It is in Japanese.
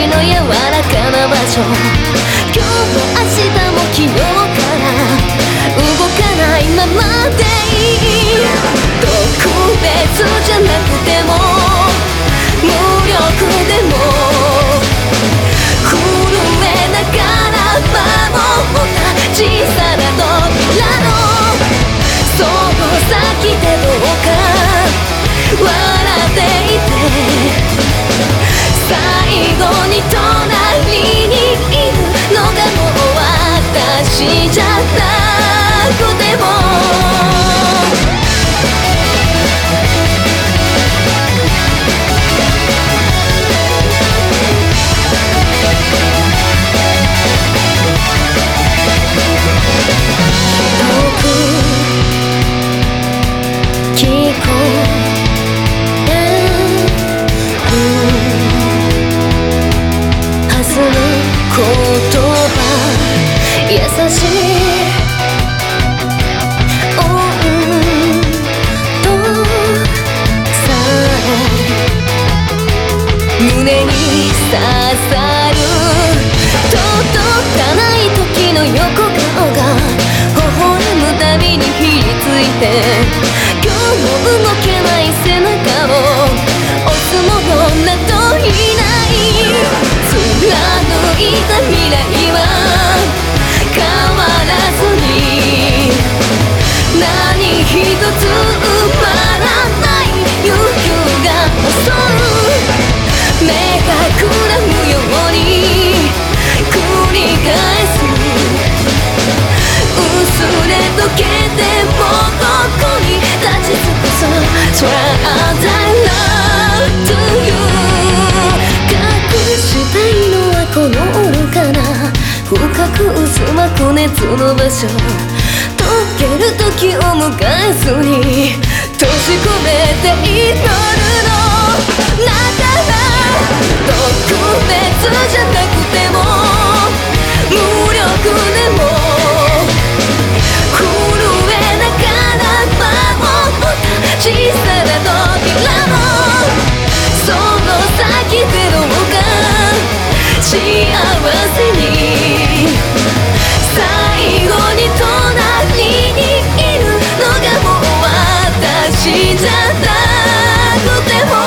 の柔らかな場所、今日も明日も昨日から動かないままでいい。特別じゃなくても無力でも震えながら守った小さな扉のその先でどうか笑っていて、最後に隣にいるのがもう私じゃなくても。優しい温度さえ胸に刺さる、届かない時の横顔が微笑むたびにひりついて、今日も動けない背中を押すものなどいない。貫いた未来は変わらずに何一つ埋まらない悠久が襲う、目がくらむように繰り返す、薄れ溶けてもここに立ち尽くす Try that love to you。 隠したいのはこの愚かな深く渦巻く熱の場所、溶ける時を迎えずに閉じ込めて祈るのだから、特別じゃなくても無力でも震えながら守った小さな扉のその先でどうか幸せに、最後に隣にいるのがもう私じゃなくても。